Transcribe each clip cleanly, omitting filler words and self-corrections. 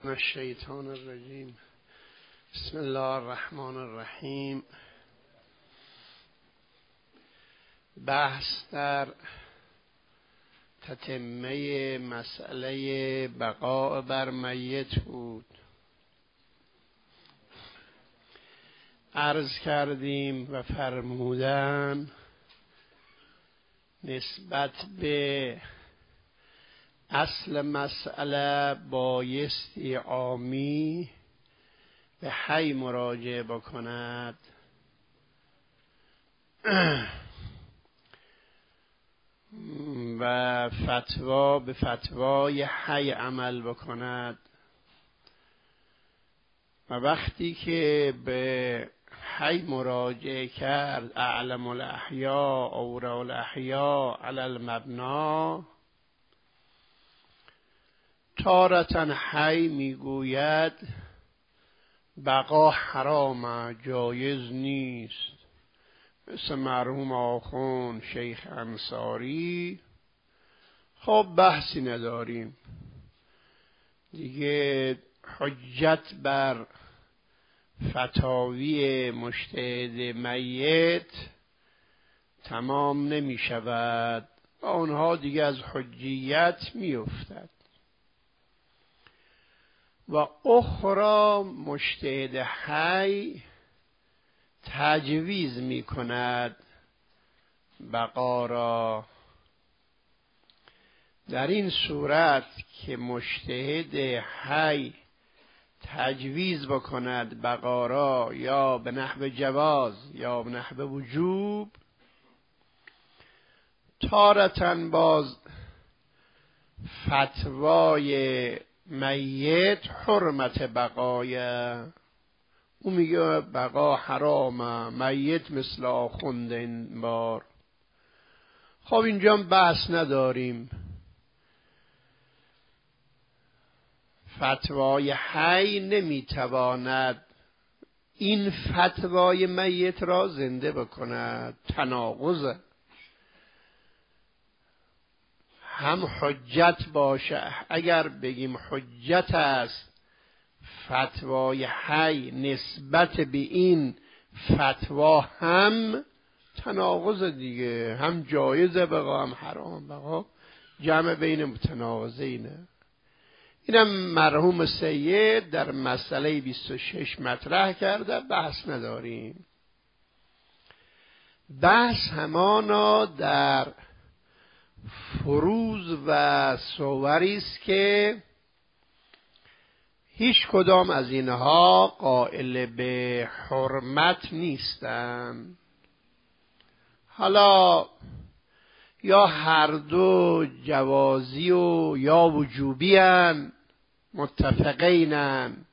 الشیطان الرجیم. بسم الله الرحمن الرحیم. بحث در تتمه مسئله بقاء بر میت بود. عرض کردیم و فرمودن نسبت به اصل مسئله بایستی عامی به حی مراجعه بکند و فتوا به فتوای حی عمل بکند و وقتی که به حی مراجعه کرد اعلم الاحیاء اورا الاحیاء علی المبنا، تارةً حی میگوید بقا حرام، جایز نیست، مثل مرحوم آخوند شیخ انصاری. خب بحثی نداریم دیگه، حجت بر فتاوی مجتهد میت تمام نمی شود و آنها دیگه از حجیت می افتد. و اخرى مجتهد حی تجویز می کند بقا را. در این صورت که مجتهد حی تجویز بکند بقا را، یا به نحو جواز یا به نحو وجوب، تارةً باز فتوای میت حرمت بقایه، او میگه بقا حرامه، میت مثل آخوند این بار. خب اینجا بحث نداریم. فتوای حی نمیتواند این فتوای میت را زنده بکند، تناقضه. هم حجت باشه، اگر بگیم حجت است فتوای حی نسبت به این فتوا، هم تناقض دیگه، هم جایزه بقا هم حرام بقا، جمع بین متناقضینه. اینم مرحوم سید در مسئله 26 مطرح کرده، بحث نداریم. بحث همانا در فروض و صوری است که هیچ کدام از اینها قائل به حرمت نیستند. حالا یا هر دو جوازی و یا وجوبی هستند، متفقینند،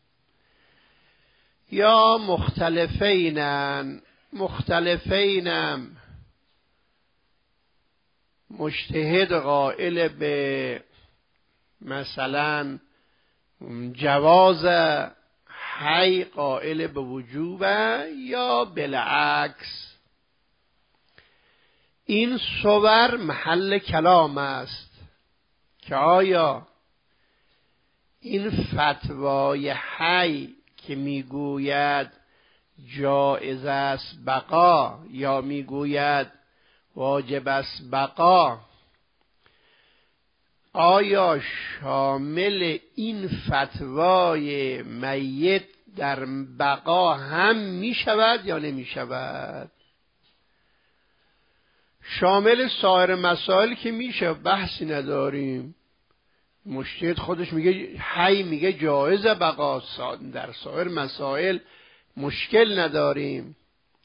یا مختلفینند. مختلفینم مجتهد قائل به مثلا جواز، حی قائل به وجوب، یا بالعکس. این صور محل کلام است که آیا این فتوای حی که میگوید جایز است بقا یا میگوید واجب است بقا، آیا شامل این فتوای میت در بقا هم می شود یا نمی شود؟ شامل سایر مسائل که میشه، بحثی نداریم. مجتهد خودش میگه حی میگه جایز بقا، در سایر مسائل مشکل نداریم.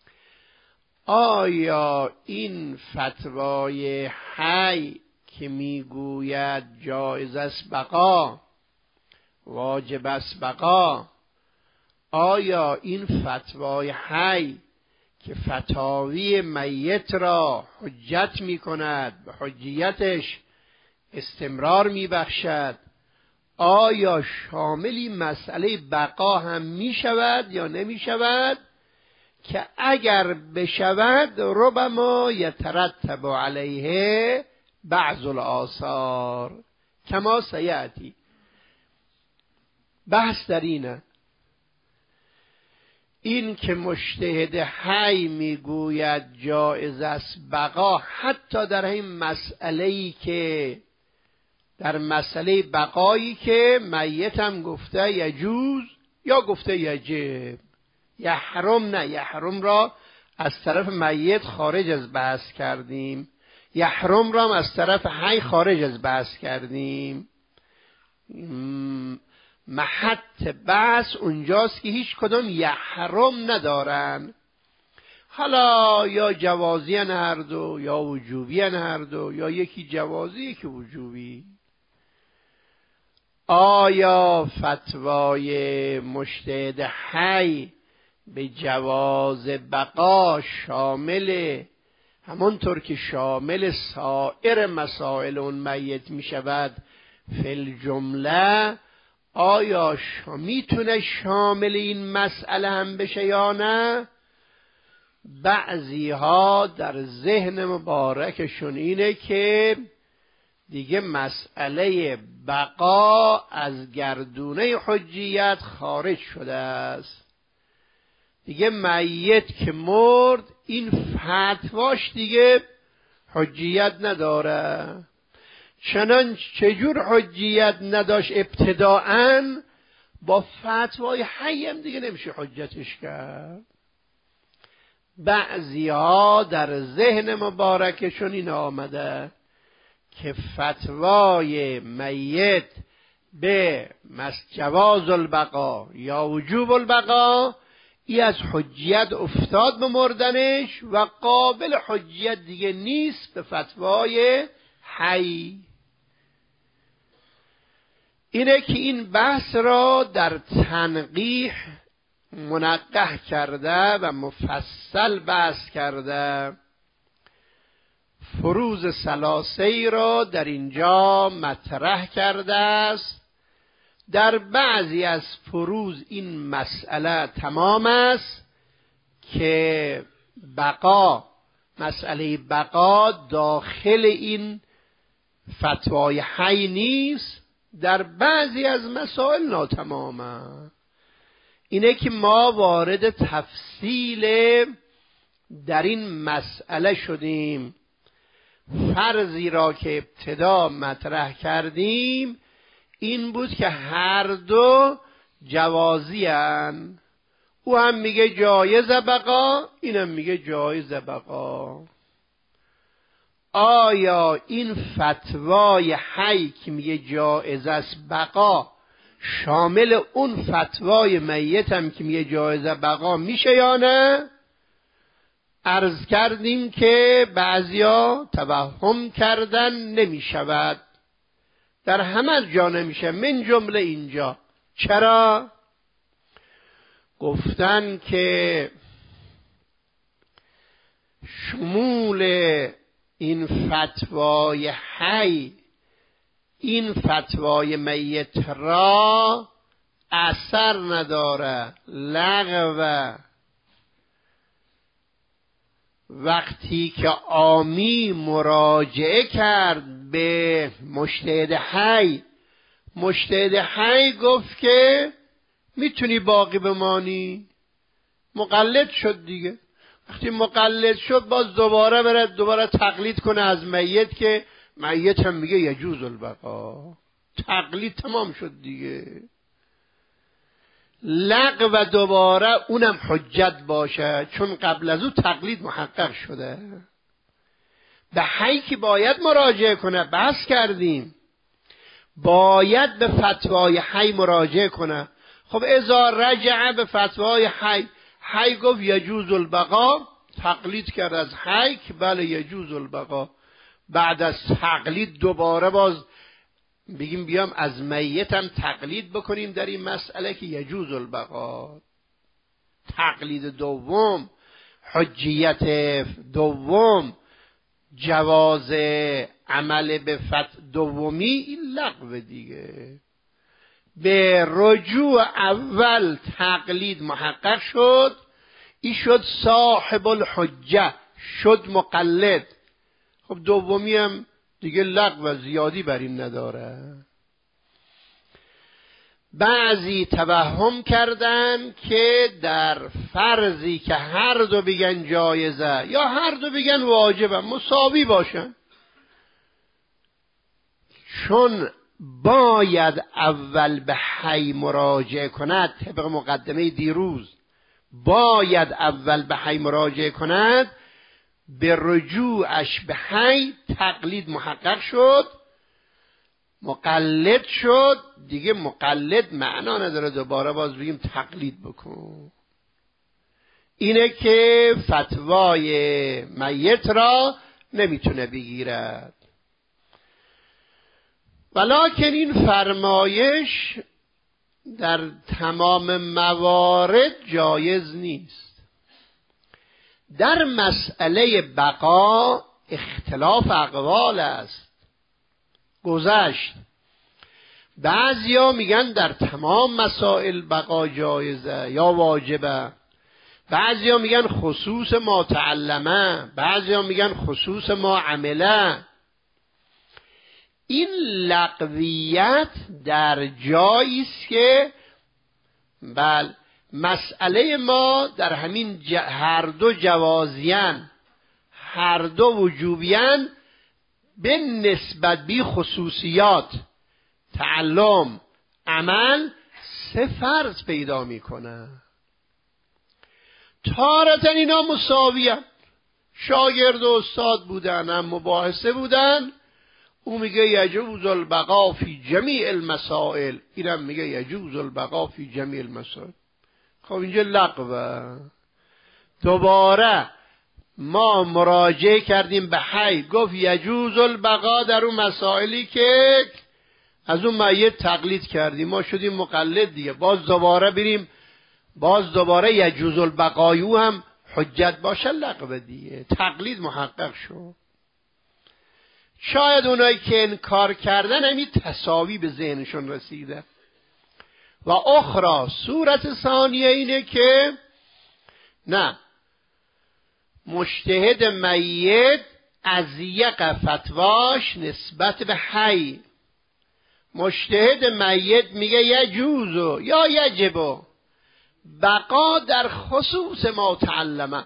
آیا این فتوای حی که میگوید جایز است بقا، واجب است بقا، آیا این فتوای حی که فتاوی میت را حجت میکند، به حجیتش استمرار میبخشد، آیا شاملی مسئله بقا هم میشود یا نمیشود؟ که اگر بشود ربما یترتب علیه بعض الآثار کما سیأتی. بحث در اینه، این که مجتهد حی میگوید جایز است بقا، حتی در این مسئله‌ای که در مسئله بقایی که میت هم گفته یجوز یا گفته یجب، یحرم نه، یحرم را از طرف میت خارج از بحث کردیم، یحرم را هم از طرف حی خارج از بحث کردیم. محط بحث اونجاست که هیچ کدام یحرم ندارن، حالا یا جوازی هر دو یا وجوبی هر دو، یا یکی جوازی یکی وجوبی. آیا فتوای مجتهد حی به جواز بقا شامل همونطور که شامل سایر مسائل اون میت می شود فی الجمله، آیا میتونه شامل این مسئله هم بشه یا نه؟ بعضی ها در ذهن مبارکشون اینه که دیگه مسئله بقا از گردونه حجیت خارج شده است، دیگه میت که مرد این فتواش دیگه حجیت نداره. چجور حجیت نداشت ابتداءً، با فتوای حی هم دیگه نمیشه حجتش کرد. بعضی ها در ذهن مبارکشون این آمده که فتوای میت به جواز البقا یا وجوب البقا ای از حجیت افتاد به مردنش و قابل حجیت دیگه نیست به فتوای حی. اینه که این بحث را در تنقیح منقح کرده و مفصل بحث کرده. فروض ثلاثه را در اینجا مطرح کرده است. در بعضی از فروض این مسئله تمام است که بقا، مسئله بقا داخل این فتوای حی نیست، در بعضی از مسائل ناتمامه. اینه که ما وارد تفصیل در این مسئله شدیم. فرضی را که ابتدا مطرح کردیم این بود که هر دو جوازی هن. او هم میگه جایز بقا، اینم میگه جایز بقا. آیا این فتوای حی که میگه جایز است بقا شامل اون فتوای میت هم که میگه جایز بقا میشه یا نه؟ عرض کردیم که بعضیا توهم کردن نمیشود، در همه جا نمیشه، من جمله اینجا. چرا؟ گفتن که شمول این فتوای حی این فتوای میت را اثر نداره، لغوه. وقتی که عامی مراجعه کرد به مجتهد حی، مجتهد حی گفت که میتونی باقی بمانی، مقلد شد دیگه. وقتی مقلد شد باز دوباره بره دوباره تقلید کنه از میت که میت هم میگه یجوز البقا، تقلید تمام شد دیگه. لغو دوباره اونم حجت باشه، چون قبل از او تقلید محقق شده. به حی که باید مراجعه کنه، بحث کردیم باید به فتوای حی مراجعه کنه. خب اذا رجع به فتوای حی، حی گفت یجوز البقا، تقلید کرد از حی که بله یجوز البقا. بعد از تقلید دوباره باز بگیم بیام از میت هم تقلید بکنیم در این مسئله که یجوز البقا. تقلید دوم، حجیت دوم، جواز عمل به دومی، این لغو دیگه. به رجوع اول تقلید محقق شد، این شد صاحب الحجه، شد مقلد. خب دومی هم دیگه لغو زیادی بر این نداره. بعضی توهم کردن که در فرضی که هر دو بگن جایزه یا هر دو بگن واجبه مساوی باشن، چون باید اول به حی مراجعه کند، طبق مقدمه دیروز باید اول به حی مراجعه کند، به رجوعش به حی تقلید محقق شد، مقلد شد دیگه. مقلد معنا نداره دوباره باز بگیم تقلید بکن. اینه که فتوای میت را نمیتونه بگیرد. ولکن این فرمایش در تمام موارد جایز نیست. در مسئله بقا اختلاف اقوال است. گذشت بعضیا میگن در تمام مسائل بقا جایزه یا واجبه، بعضیا میگن خصوص ما تعلمه، بعضیا میگن خصوص ما عمله. این لغویت در جایی است که مسئله ما در همین هر دو جوازیان، هر دو وجوبیان، به نسبت بی خصوصیات تعلم عمل سه فرض پیدا میکنه. تارتا اینا مساویان، شاگرد و استاد بودن، هم مباحثه بودن. او میگه یجوز البقا فی جمیع المسائل، اینم میگه یجوز البقا فی جمیع المسائل. خب اینجا لغوه. دوباره ما مراجعه کردیم به حی، گفت یجوز البقا در اون مسائلی که از اون میت تقلید کردیم، ما شدیم مقلد دیگه. باز دوباره بریم، باز دوباره یجوز البقایو هم حجت باشه، لغوه دیگه، تقلید محقق شد. شاید اونایی که انکار کردن همین تساوی به ذهنشون رسیده. و اخرى صورت ثانیه اینه که نه، مجتهد میت از یک فتواش نسبت به حی، مجتهد میت میگه یجوز یا یجب بقا در خصوص ما تعلمه،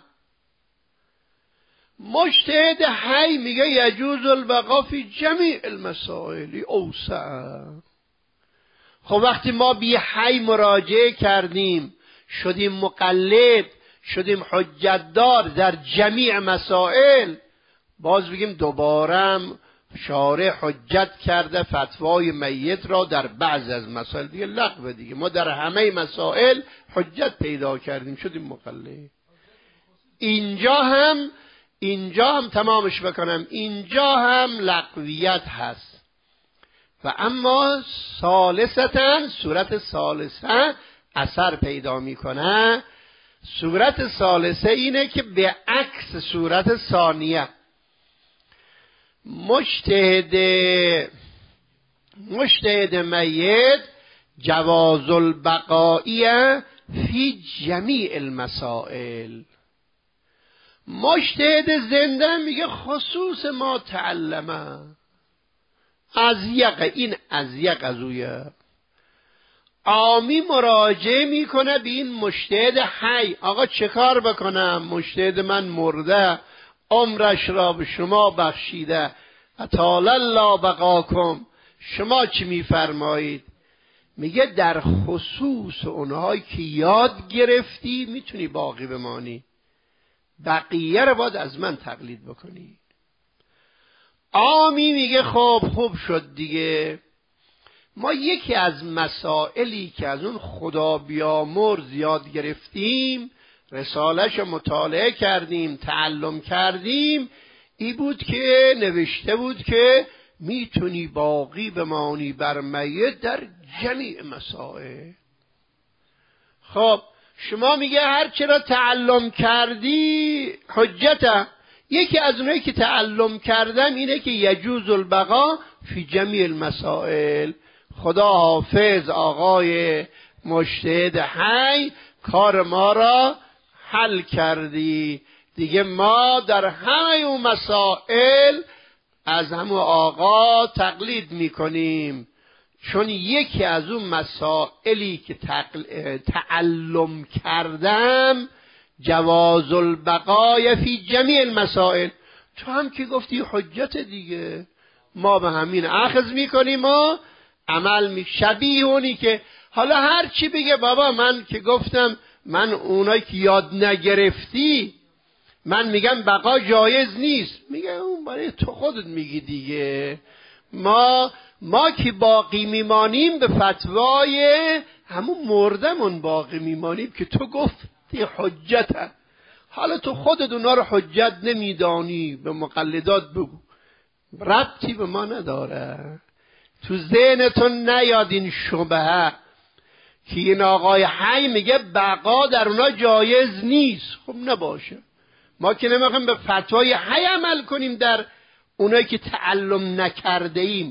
مجتهد حی میگه یجوز البقا فی جمیع المسائل اوسع. خب وقتی ما بی حی مراجعه کردیم، شدیم مقلد، شدیم حجت دار در جمیع مسائل، باز بگیم دوباره شارع حجت کرده فتوای میت را در بعض از مسائل، دیگه لغوه دیگه. ما در همه مسائل حجت پیدا کردیم، شدیم مقلد. اینجا هم تمامش بکنم، اینجا هم لغویت هست. و اما ثالثتاً، صورت ثالثه اثر پیدا میکنه. صورت ثالثه اینه که به عکس صورت ثانیه، مجتهد میت جواز البقایی فی جمیع المسائل، مجتهد زنده میگه خصوص ما تعلمه. از یک از اویه عامی مراجعه میکنه به این مجتهد حی، آقا چه کار بکنم؟ مجتهد من مرده، عمرش را به شما بخشیده، اطال الله بقاکم، شما چی میفرمایید؟ میگه در خصوص اونهایی که یاد گرفتی میتونی باقی بمانی، بقیه رو باید از من تقلید بکنی. عامی میگه خب خوب شد دیگه، ما یکی از مسائلی که از اون خدا بیامرز یاد گرفتیم، رسالش مطالعه کردیم، تعلم کردیم، این بود که نوشته بود که میتونی باقی بمانی بر میت در جمیع مسائل. خب شما میگه هر چرا تعلم کردی حجته. یکی از اونایی که تعلم کردم اینه که یجوز البقا فی جمیع المسائل. خدا حافظ آقای مجتهد حی، کار ما را حل کردی دیگه، ما در همه اون مسائل از همون آقا تقلید میکنیم، چون یکی از اون مسائلی که تعلم کردم جواز البقای فی جمیع المسائل. تو هم که گفتی حجت دیگه، ما به همین اخذ میکنیم و عمل شبیه اونی که حالا هر چی بگه بابا من که گفتم، من اونایی که یاد نگرفتی من میگم بقا جایز نیست، میگه اون برای تو خودت میگی دیگه. ما که باقی میمانیم به فتوای همون مردمون باقی میمانیم که تو گفتی حجته. حالا تو خودت اونا رو حجت نمیدانی، به مقلدات بگو، ربطی به ما نداره. تو ذهنتون نیاد این شبهه که این آقای حی میگه بقا در اونا جایز نیست. خب نباشه، ما که نمیخوایم به فتوای حی عمل کنیم در اونایی که تعلم نکرده ایم.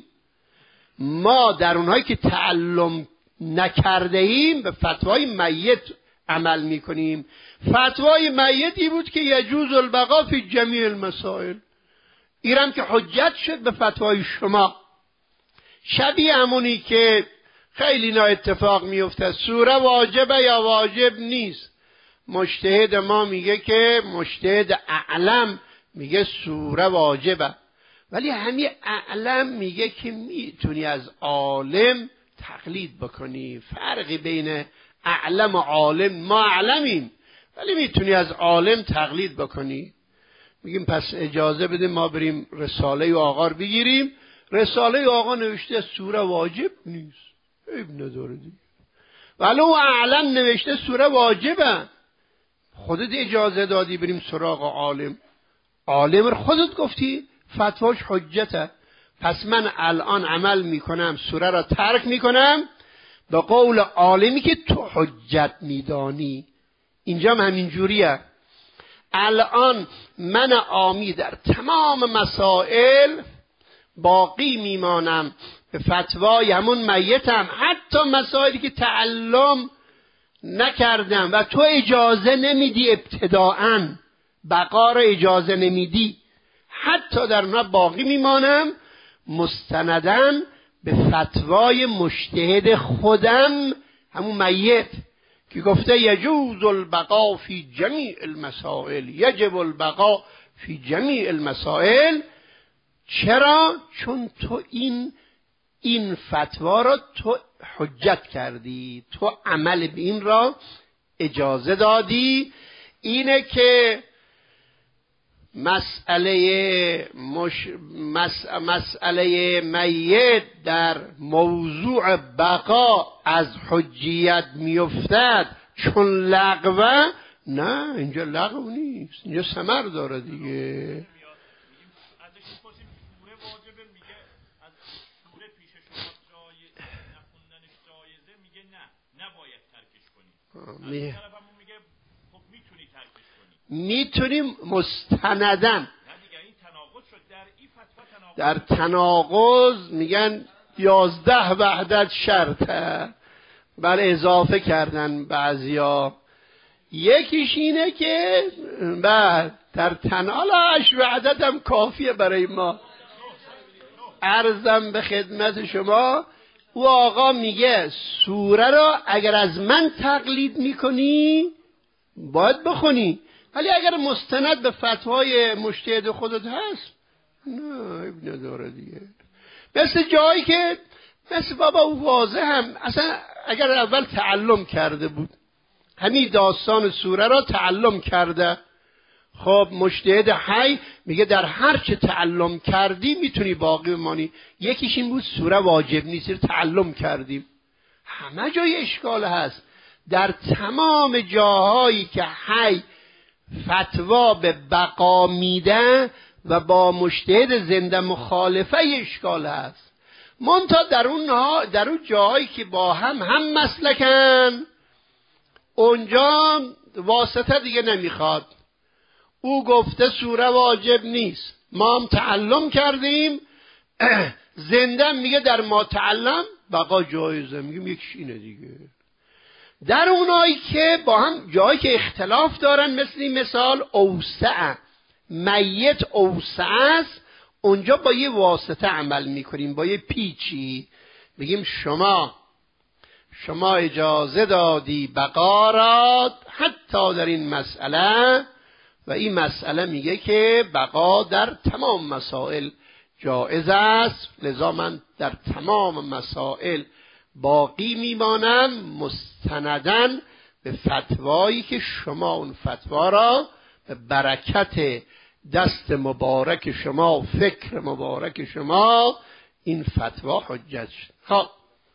ما در اونایی که تعلم نکرده ایم به فتوای میت عمل میکنیم. فتوای میتی بود که یجوز البقا فی جمیع المسائل، اینم که حجت شد به فتوای شما. شبیه همونی که خیلی نا اتفاق میفته، سوره واجبه یا واجب نیست. مجتهد ما میگه که مجتهد اعلم میگه سوره واجبه، ولی همین اعلم میگه که میتونی از عالم تقلید بکنی. فرقی بین اعلم و عالم، ما اعلمیم ولی میتونی از عالم تقلید بکنی. میگیم پس اجازه بده ما بریم رساله آقا رو بگیریم. رساله آقا نوشته سوره واجب نیست، عیب نداره دیگه. ولی او اعلم نوشته سوره واجبه، خودت اجازه دادی بریم سراغ عالم. عالم رو خودت گفتی فتواش حجته. پس من الان عمل میکنم، سوره را ترک میکنم به قول عالمی که تو حجت میدانی. اینجا هم همین جوریه. الان من عامی در تمام مسائل باقی میمانم به فتوای همون میتم، حتی مسائلی که تعلم نکردم و تو اجازه نمیدی، ابتداءً بقا را اجازه نمیدی، حتی در اونها باقی میمانم مستنداً به فتوای مجتهد خودم همون میت که گفته یجوز البقا فی جمیع المسائل، یجب البقا فی جمیع المسائل. چرا؟ چون تو این فتوا را تو حجت کردی، تو عمل به این را اجازه دادی. اینه که مسئله میت در موضوع بقا از حجیت میافتد چون لغوه. نه اینجا لغو نیست، اینجا ثمر داره دیگه. میتونیم مستندن در تناقض میگن 11 وحدت شرطه، بله اضافه کردن بعضیا. یکیش اینه که در تناقض وحدت هم کافیه برای ما. عرضم به خدمت شما او آقا میگه سوره را اگر از من تقلید میکنی باید بخونی، ولی اگر مستند به فتوای مجتهد خودت هست نه عیب نداره دیگه. مثل جایی که مثل بابا او واضح هم اصلا اگر اول تعلم کرده بود، همین داستان سوره را تعلم کرده، خب مجتهد حی میگه در هر چه تعلم کردی میتونی باقی بمانی. یکیش این بود سوره واجب نیست، تعلم کردیم. همه جای اشکال هست، در تمام جاهایی که حی فتوا به بقا میده و با مجتهد زنده مخالفه اشکال هست. منتها در اون جاهایی که با هم مسلکن، اونجا واسطه دیگه نمیخواد. او گفته سوره واجب نیست، ما هم تعلم کردیم، زنده میگه در ما تعلم بقا جایزه، میگیم یکیش اینه دیگه. در اونایی که با هم جایی که اختلاف دارن، مثل این مثال اوسع، میت اوسع است، اونجا با یه واسطه عمل میکنیم، با یه پیچی بگیم شما اجازه دادی بقا را حتی در این مسئله، و این مسئله میگه که بقا در تمام مسائل جائز است، لذا من در تمام مسائل باقی میمانم مستندن به فتوایی که شما اون فتوا را به برکت دست مبارک شما و فکر مبارک شما این فتوا حجت شد. خب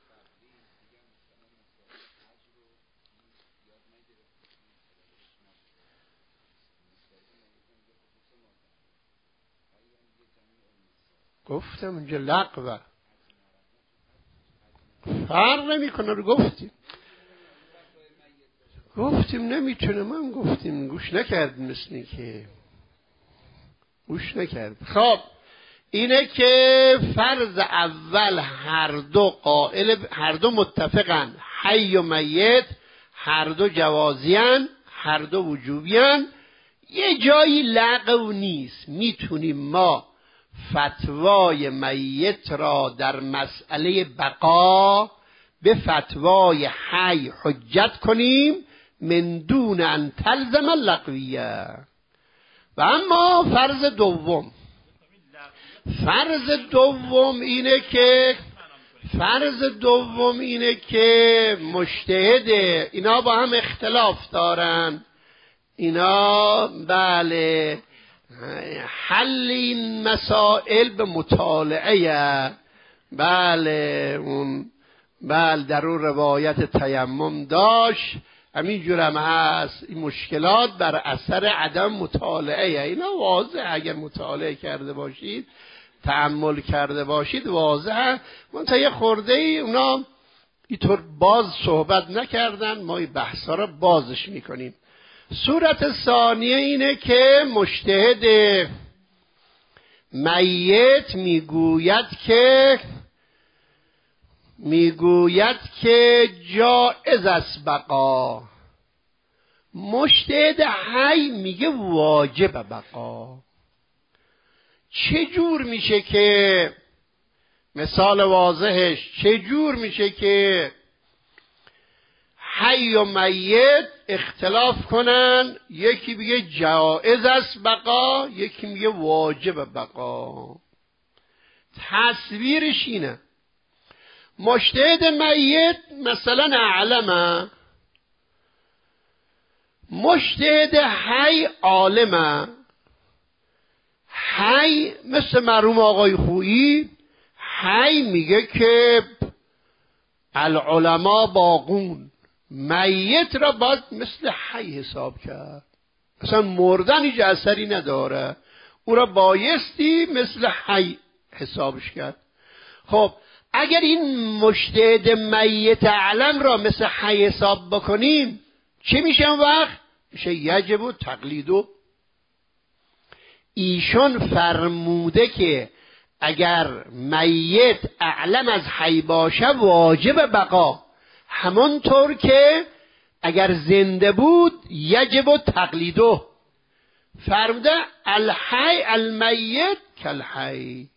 گفتم اونجا لغوه، فرق نمیکنه، رو گفتیم نمیتونه، من گفتیم گوش نکرد، مثل که گوش نکرد. خب اینه که فرض اول هر دو متفقن، حی و میت هر دو جوازیان، هر دو وجوبیان، یه جایی لغو نیست، میتونیم ما فتوای میت را در مسئله بقا به فتوای حی حجت کنیم من دون ان تلزم اللغویه. و اما فرض دوم اینه که مجتهد اینا با هم اختلاف دارن، اینا بله حل این مسائل به مطالعه، بله در اون روایت تیمم داشت، همینجور هم هست. این مشکلات بر اثر عدم مطالعه، اینا واضحه، اگر مطالعه کرده باشید، تأمل کرده باشید واضحه. منتها یه خورده ای اونا اینطور باز صحبت نکردن، ما این بحثا را بازش میکنیم. صورت ثانیه اینه که مجتهد میت میگوید که جائز است بقا، مجتهد حی میگه واجب بقا. چجور میشه که مثال واضحش چجور میشه که حی و میت اختلاف کنن، یکی میگه جائز است بقا، یکی میگه واجب بقا؟ تصویرش اینه، مجتهد میت مثلا اعلمه، مجتهد حی عالمه. حی مثل مرحوم آقای خویی، حی میگه که العلماء باقون، میت را باید مثل حی حساب کرد، اصلا مردن هیچ اثری نداره، او را بایستی مثل حی حسابش کرد. خب اگر این مجتهد میت علم را مثل حی حساب بکنیم چه میشه اون وقت؟ میشه یجب و تقلیدو. ایشون فرموده که اگر میت اعلم از حی باشه واجب بقا، همانطور که اگر زنده بود یجب و تقلیدو. فرموده الحی المیت کالحی،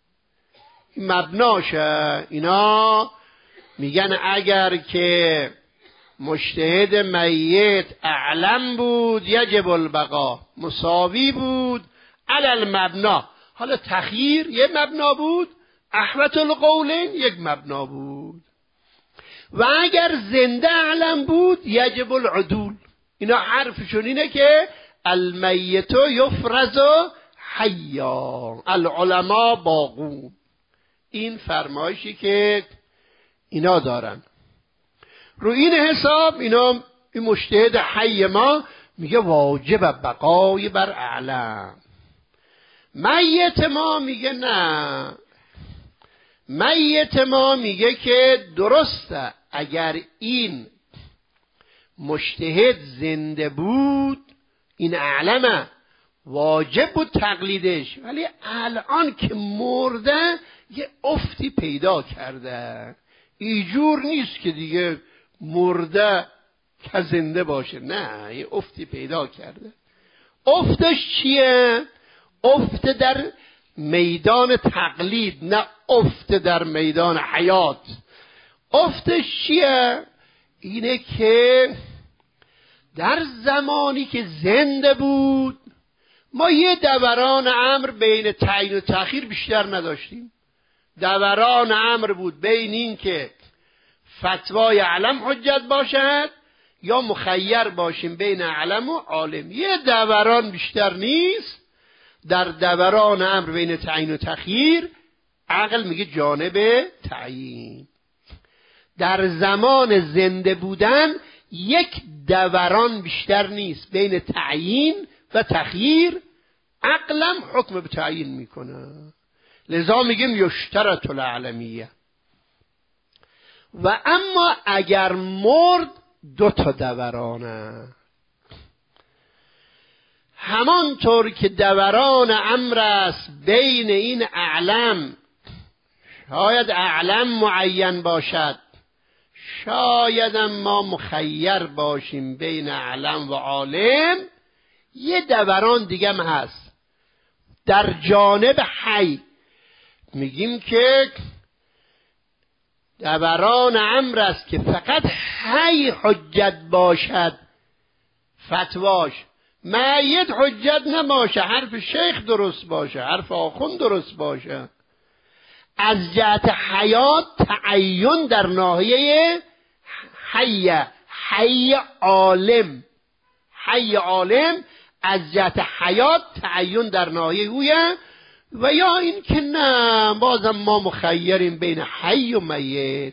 مبناشه. اینا میگن اگر که مجتهد میت اعلم بود یجب البقا، مساوی بود علی المبنا. حالا تخییر یک مبنا بود، احوط القولین یک مبنا بود. و اگر زنده اعلم بود یجب العدول. اینا حرفشون اینه که المیت یفرز حیا العلماء باقون. این فرمایشی که اینا دارن، رو این حساب اینا این مجتهد حی ما میگه واجب بقای بر اعلم. میت ما میگه نه، میت ما میگه که درسته اگر این مجتهد زنده بود این اعلمه واجب بود تقلیدش، ولی الان که مرده یه افتی پیدا کرده، اینجور نیست که دیگه مرده که زنده باشه، نه یه افتی پیدا کرده. افتش چیه؟ افت در میدان تقلید، نه افت در میدان حیات. افتش چیه؟ اینه که در زمانی که زنده بود ما یه دوران امر بین تعیین و تأخیر بیشتر نداشتیم. دوران امر بود بین این که فتوای علم حجت باشد یا مخیر باشیم بین علم و عالم. یه دوران بیشتر نیست. در دوران امر بین تعیین و تأخیر عقل میگه جانب تعیین. در زمان زنده بودن یک دوران بیشتر نیست بین تعیین و تأخیر، عقلم حکم به تعیین میکنه. لذا میگیم یشترط العلمیه. و اما اگر مرد 2 دورانه، همانطور که دوران امر است بین این اعلم، شاید اعلم معین باشد، شاید ما مخیر باشیم بین اعلم و عالم. یه دوران دیگه هم هست در جانب حی. میگیم که دوران امر است که فقط حی حجت باشد فتواش، میت حجت نباشه، حرف شیخ درست باشه، حرف آخوند درست باشه. از جهت حیات تعین در ناحیه حی عالم، حی عالم از جهت حیات تعین در ناحیه اویه. و یا این که نه، بازم ما مخیریم بین حی و میت.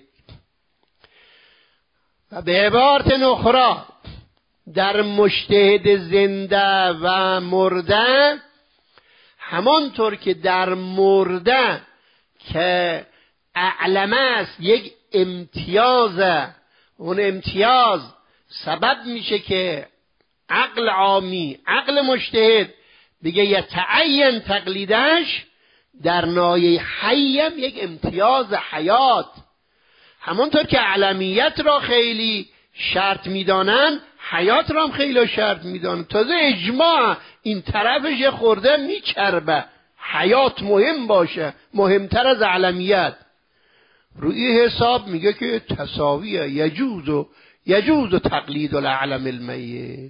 و به عبارت اخرى در مجتهد زنده و مرده، همانطور که در مرده که اعلمه است یک امتیازه، اون امتیاز سبب میشه که عقل عامی، عقل مجتهد دیگه یتعین تقلیدش، در ناحیه حیم یک امتیاز حیات. همونطور که علمیت را خیلی شرط میدانن، حیات را هم خیلی شرط میدانن. تازه اجماع این طرفش یه خورده میچربه، حیات مهم باشه، مهمتر از علمیت. روی حساب میگه که تساویه، یجوز تقلید العلم المیت.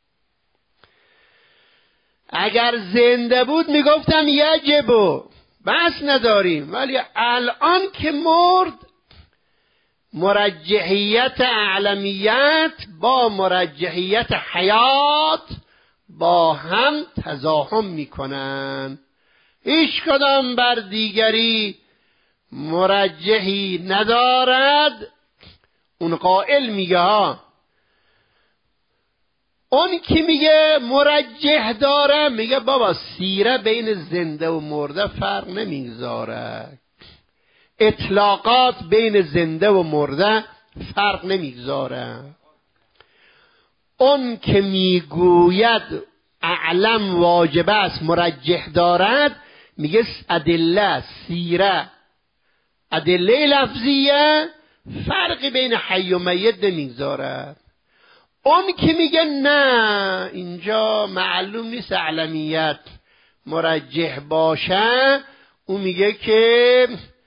اگر زنده بود میگفتم یجب، بس نداریم. ولی الان که مرد، مرجحیت علمیت با مرجحیت حیات با هم تزاحم میکنن، هیچ کدام بر دیگری مرجحی ندارد. اون قائل میگه ها، اون که میگه مرجح داره میگه بابا سیره بین زنده و مرده فرق نمیگذاره، اطلاقات بین زنده و مرده فرق نمیگذاره. اون که میگوید اعلم واجب است مرجح دارد میگه ادله سیره، ادله لفظیه فرقی بین حی و میت نمیگذاره. اون که میگه نه اینجا معلوم نیست علمیت مرجح باشه، اون میگه که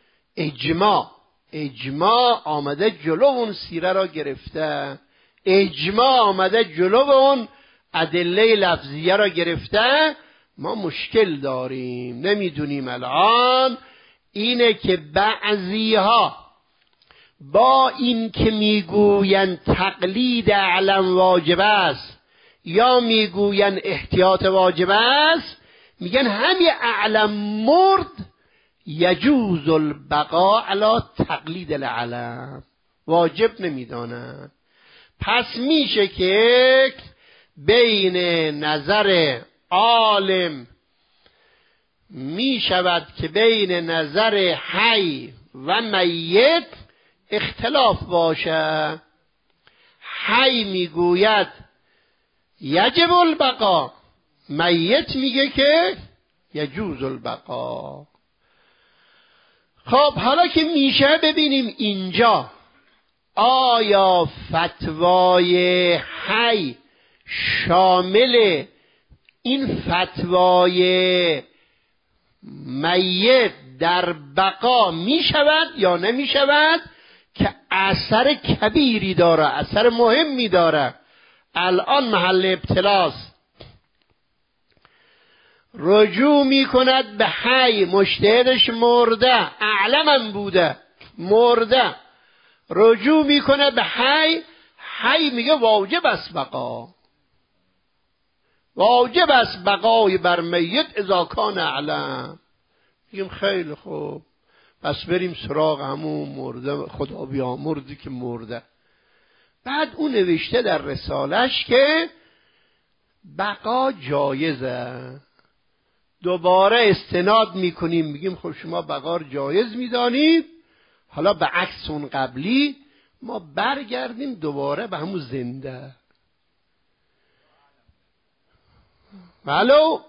اجماع آمده جلو اون سیره را گرفته، اجماع آمده جلو اون ادله لفظیه را گرفته. ما مشکل داریم، نمیدونیم الان اینه که بعضی ها با این که میگوین تقلید علم واجب است یا میگوین احتیاط واجب است، میگن همین علم مرد یجوز البقاء علی تقلید العلم، واجب نمیدانن. پس میشه که بین نظر عالم میشود که بین نظر حی و میت اختلاف باشه. حی میگوید یجب البقا، میت میگه که یجوز البقا. خب حالا که میشه ببینیم اینجا آیا فتوای حی شامل این فتوای میت در بقا می شود یا نمی شود که اثر کبیری داره، اثر مهمی داره. الان محل ابتلاست. رجوع می کند به حی، مجتهدش مرده، اعلمم بوده مرده، رجوع می کند به حی. حی میگه واجب است بقا، واجب است بقای بر میت اذا کان اعلم. میگیم خیلی خوب، پس بریم سراغ همون مرده، خدا بیامرزی که مرده. بعد اون نوشته در رسالش که بقا جایزه. دوباره استناد میکنیم، میگیم خب شما بقا رو جایز میدانید، حالا به عکس اون قبلی ما برگردیم دوباره به همون زنده. ولو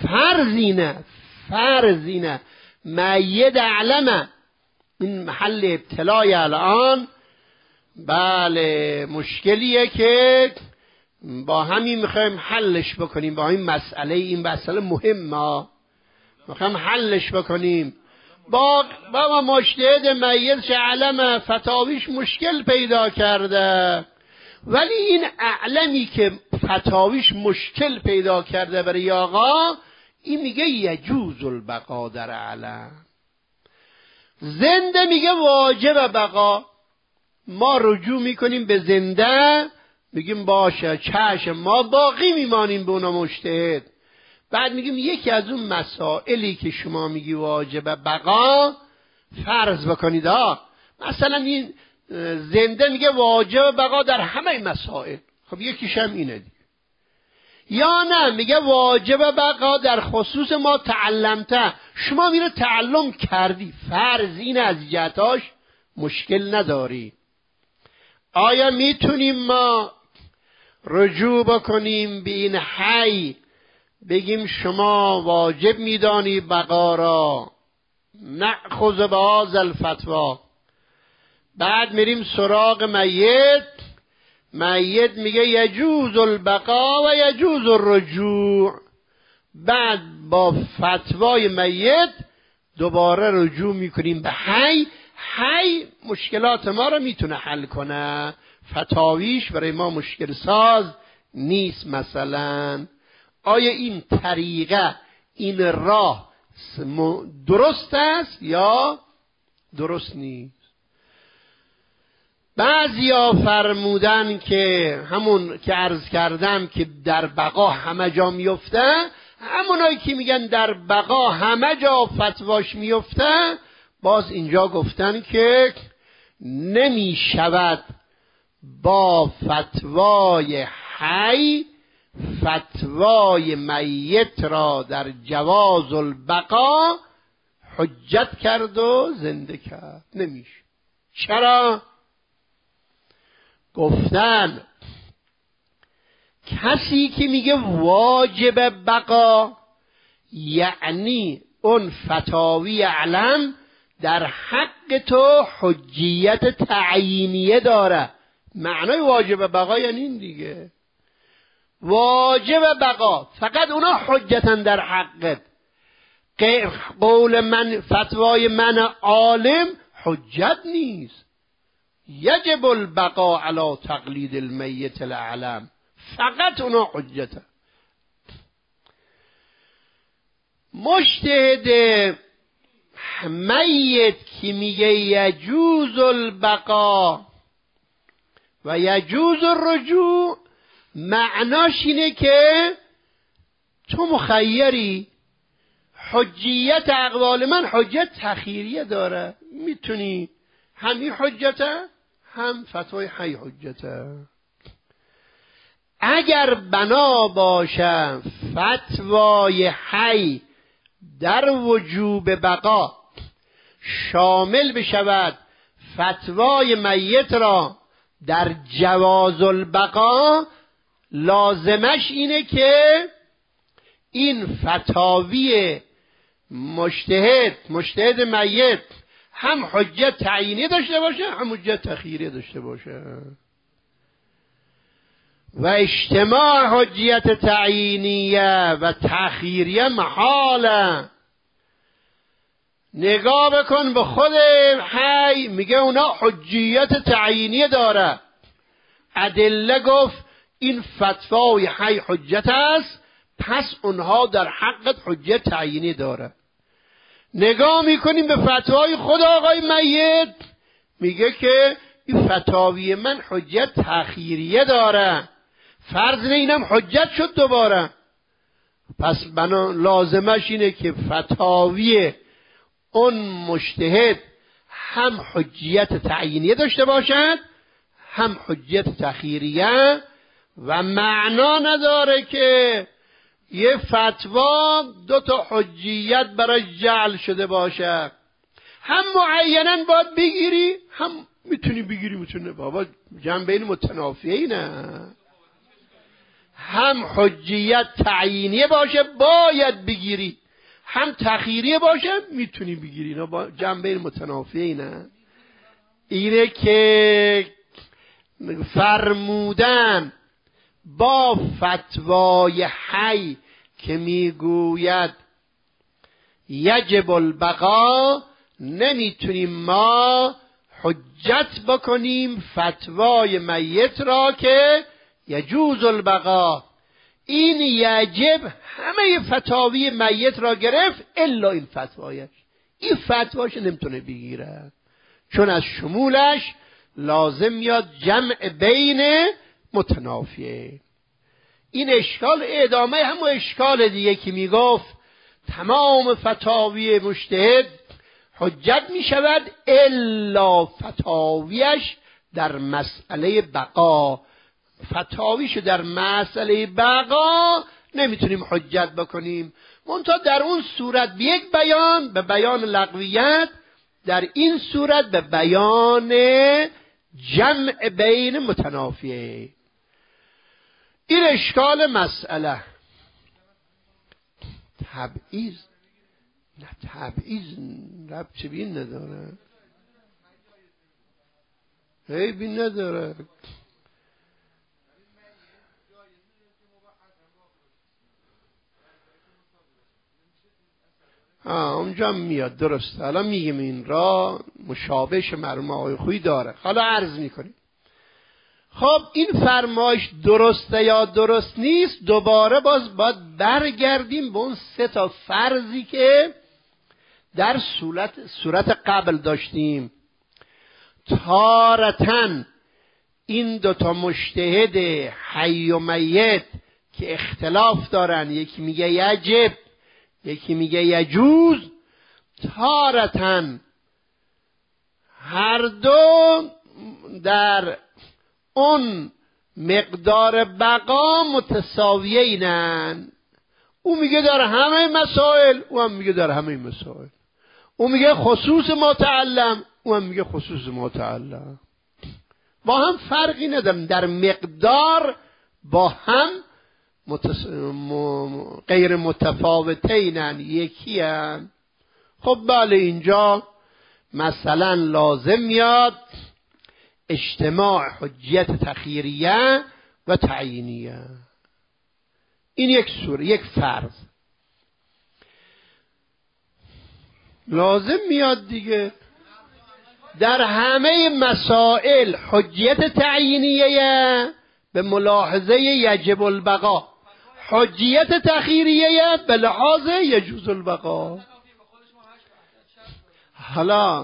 فرزینه میت علمه. این محل ابتلای الان. بله مشکلیه که با همین میخوایم حلش بکنیم، با این مسئله، این مسئله مهمه، میخوایم حلش بکنیم. با مجتهد میت علم فتاویش مشکل پیدا کرده، ولی این اعلمی که فتاویش مشکل پیدا کرده برای آقا، این میگه یجوز البقا در علم. زنده میگه واجب بقا. ما رجوع میکنیم به زنده، میگیم باشه چشم، ما باقی میمانیم به اونا مجتهد. بعد میگیم یکی از اون مسائلی که شما میگی واجب بقا، فرض بکنید مثلا این زنده میگه واجب بقا در همه مسائل، خب یکیش هم اینه دیگه. یا نه میگه واجب بقا در خصوص ما تعلمته، شما میره تعلم کردی، فرض این از جهتاش مشکل نداری. آیا میتونیم ما رجوع بکنیم به این حی، بگیم شما واجب میدانی بقا را، نأخذ بهذا الفتوا، بعد میریم سراغ میت میگه یجوز البقا و یجوز الرجوع، بعد با فتوای میت دوباره رجوع میکنیم به حی. حی مشکلات ما رو میتونه حل کنه، فتاویش برای ما مشکل ساز نیست. مثلا آیا این طریقه، این راه درست است یا درست نیست؟ بعضیا فرمودن که همون که عرض کردم که در بقا همه جا میفته، همونایی که میگن در بقا همه جا فتواش میفته، باز اینجا گفتن که نمی شود با فتوای حی فتوای میت را در جواز البقا حجت کرد و زنده کرد. نمیشه. چرا؟ گفتن کسی که میگه واجب بقا، یعنی اون فتاوی علم در حق تو حجیت تعیینیه داره. معنای واجب بقا یعنی این دیگه، واجب بقا، فقط اونا حجتن در حقت. قول من، فتوای من عالم حجت نیست. یجب البقا علی تقلید المیت الاعلم، فقط اونا حجته. مجتهد میت که میگه یجوز البقا و یجوز الرجوع، معناش اینه که تو مخیری، حجیت اقوال من حجت تخیریه داره، میتونی همین حجته هم فتوای حی حجته. اگر بنا باشه فتوای حی در وجوب بقا شامل بشود فتوای میت را در جواز البقا، لازمش اینه که این فتاوی مجتهد میت هم حجت تعیینی داشته باشه، هم حجت تخییری داشته باشه. و اجتماع حجیت تعیینیه و تخییریه محاله. نگاه بکن به خود حی، میگه اونا حجیت تعیینی داره. ادله گفت این فتوای حی حجت است، پس اونها در حقت حجت تعیینی داره. نگاه میکنیم به فتوای خود آقای میت، میگه که این فتاوی من حجت تأخیریه داره، فرض اینم حجت شد دوباره. پس بنا لازمش اینه که فتاوی اون مجتهد هم حجیت تعیینیه داشته باشد هم حجیت تأخیریه، و معنا نداره که یه فتوا دو تا حجیت برای جعل شده باشه. هم معیناً باید بگیری، هم میتونی بگیری میتونه بابا جنبین متنافیه نه. هم حجیت تعیینیه باشه باید بگیری، هم تأخیریه باشه میتونی بگیری، اینا با جنبین متنافیه نه. اینه که فرمودن با فتوای حی که میگوید یجب البقا، نمیتونیم ما حجت بکنیم فتوای میت را که یجوز البقا. این یجب همه فتاوی میت را گرفت الا این فتوایش، این فتواش نمیتونه بگیره، چون از شمولش لازم میاد جمع بین متنافیه. این اشکال ادامه همون اشکال دیگه که میگفت تمام فتاوی مجتهد حجت میشود الا فتاویش در مسئله بقا. فتاویشو در مسئله بقا نمیتونیم حجت بکنیم، منتها در اون صورت به یک بیان، به بیان لغویت، در این صورت به بیان جمع بین متنافیه. این اشکال مسئله. تبعیض نه، تبعیض ربطی به این نداره، عیبی نداره. اونجا میاد درسته. حالا میگیم این را مشابهش مرحوم آقای خویی داره. حالا عرض میکنیم خب این فرمایش درسته یا درست نیست، دوباره باید برگردیم به اون سه تا فرضی که در صورت قبل داشتیم. تارتن این دوتا مجتهد حی و میت که اختلاف دارن، یکی میگه یجب یکی میگه یجوز، تارتن هر دو در اون مقدار بقا متساویه اینن. او میگه در همه مسائل، او هم میگه در همه مسائل. او میگه خصوص متعلم، او هم میگه خصوص متعلم. با هم فرقی ندارن، در مقدار با هم غیر متفاوتینن، یکی هن. خب بله، اینجا مثلا لازم میاد اجتماع حجیت تخییریه و تعیینیه. این یک فرض لازم میاد دیگه. در همه مسائل حجیت تعیینیه به ملاحظه یجب البقا، حجیت تخییریه به لحاظ یجوز البقا. حالا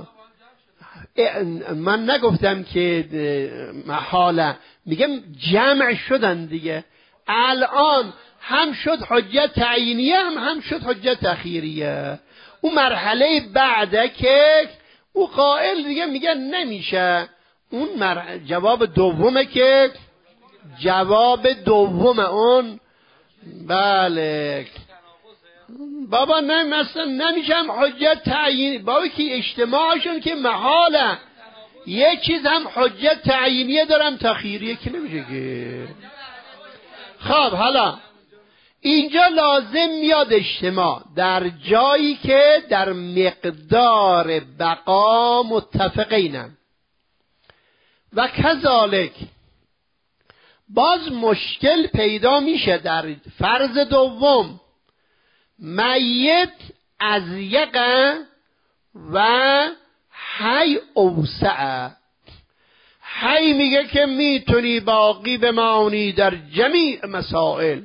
من نگفتم که محاله، میگم جمع شدن دیگه. الان هم شد حجت تعیینیه هم شد حجت تخییریه. اون مرحله بعده که او قائل دیگه میگه نمیشه. اون جواب دومه که جواب دوم اون بله بابا نه، مثلا نمیشم حجت تعیین بابا که اجتماعشون که محاله. یک چیز هم حجت تعیینیه دارم تخییریه که نمیشه که. خب حالا اینجا لازم میاد اجتماع در جایی که در مقدار بقا متفقینن و کذالک. باز مشکل پیدا میشه در فرض دوم، میت از یقه و حی اوسع. حی میگه که میتونی باقی بمانی در جمیع مسائل.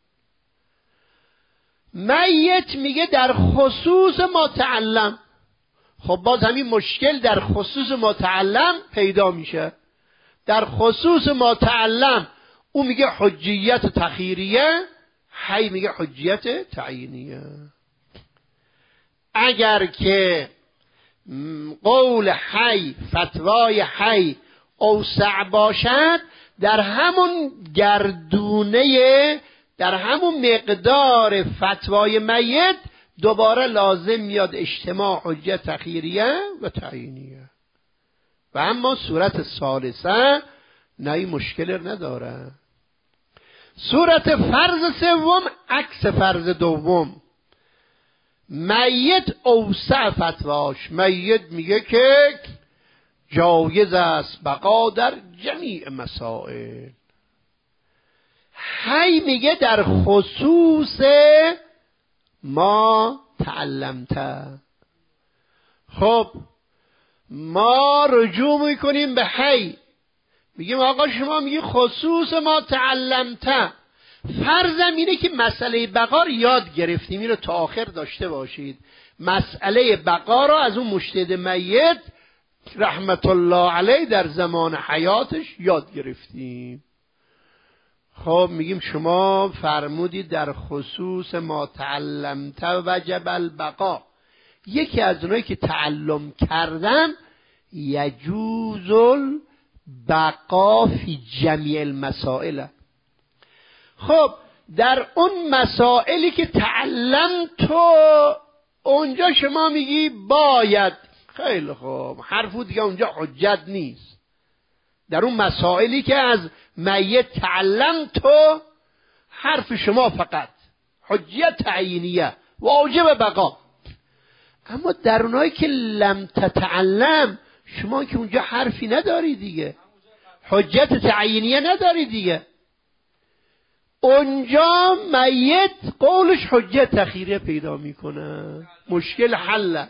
میت میگه در خصوص متعلم. خب باز همین مشکل در خصوص متعلم پیدا میشه. در خصوص متعلم او میگه حجیت تخیریه، حی میگه حجیت تعیینیه. اگر که قول حی، فتوای حی اوسع باشد، در همون گردونه، در همون مقدار فتوای میت دوباره لازم میاد اجتماع حجت تخیریه و تعیینیه. و اما صورت ثالثه نه، این مشکل نداره. صورت فرض سوم عکس فرض دوم. میت اوسع فتواش، میت میگه که جایز است بقا در جمیع مسائل. حی میگه در خصوص ما تعلمته. خب ما رجوع میکنیم به حی، میگیم آقا شما میگی خصوص ما تعلمته، فرضم اینه که مسئله بقا رو یاد گرفتیم، این رو تا آخر داشته باشید. مسئله بقا رو از اون مجتهد میت رحمت الله علیه در زمان حیاتش یاد گرفتیم. خب میگیم شما فرمودید در خصوص ما تعلمت وجب البقا. یکی از اونایی که تعلم کردن یجوز البقا فی جمیع المسائل. خب در اون مسائلی که تعلم تو اونجا شما میگی باید، خیلی خوب، حرفو دیگه اونجا حجت نیست. در اون مسائلی که از میت تعلم تو، حرف شما فقط حجت تعیینیه واجب بقا. اما در اونایی که لم تتعلم شما که اونجا حرفی نداری دیگه، حجت تعیینیه نداری دیگه. اونجا میت قولش حجت تخیریه پیدا میکنه، مشکل حله.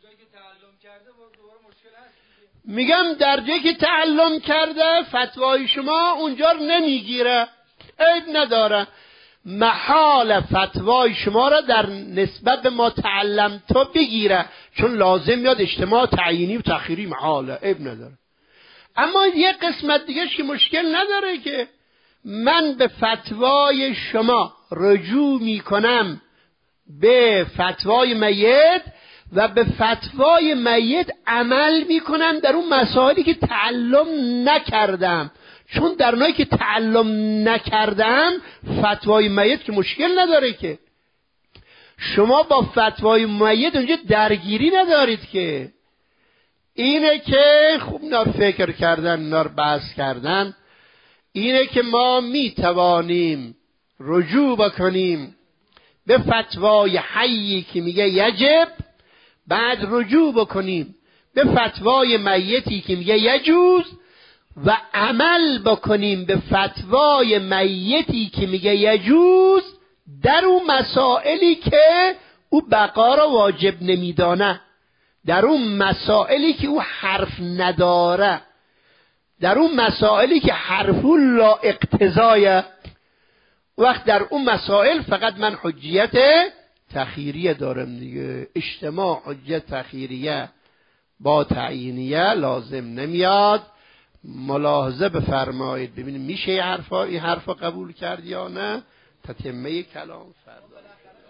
میگم در جایی که تعلم کرده فتوای شما اونجا رو نمیگیره، عیب نداره. محال فتوای شما را در نسبت به ما تعلم تو بگیره، چون لازم میاد اجتماع تعیینی و تخیری، محاله، عیب نداره. اما یه قسمت دیگه که مشکل نداره که من به فتوای شما رجوع میکنم به فتوای میت و به فتوای میت عمل میکنم در اون مسائلی که تعلم نکردم، چون در اونایی که تعلم نکردم فتوای میت که مشکل نداره که. شما با فتوای میت اونجا درگیری ندارید که. اینه که خوب نار فکر کردن، نار بحث کردن، اینه که ما میتوانیم رجوع بکنیم به فتوای حیی که میگه یجب، بعد رجوع بکنیم به فتوای میتی که میگه یجوز و عمل بکنیم به فتوای میتی که میگه یجوز در اون مسائلی که او بقا را واجب نمیدانه، در اون مسائلی که او حرف نداره، در اون مسائلی که حرفو لا اقتضایه. وقت در اون مسائل فقط من حجیت تخیریه دارم دیگه، اجتماع حجت تخیریه با تعیینیه لازم نمیاد. ملاحظه بفرمایید ببینید میشه این حرفا قبول کرد یا نه. تتمه کلام فردا.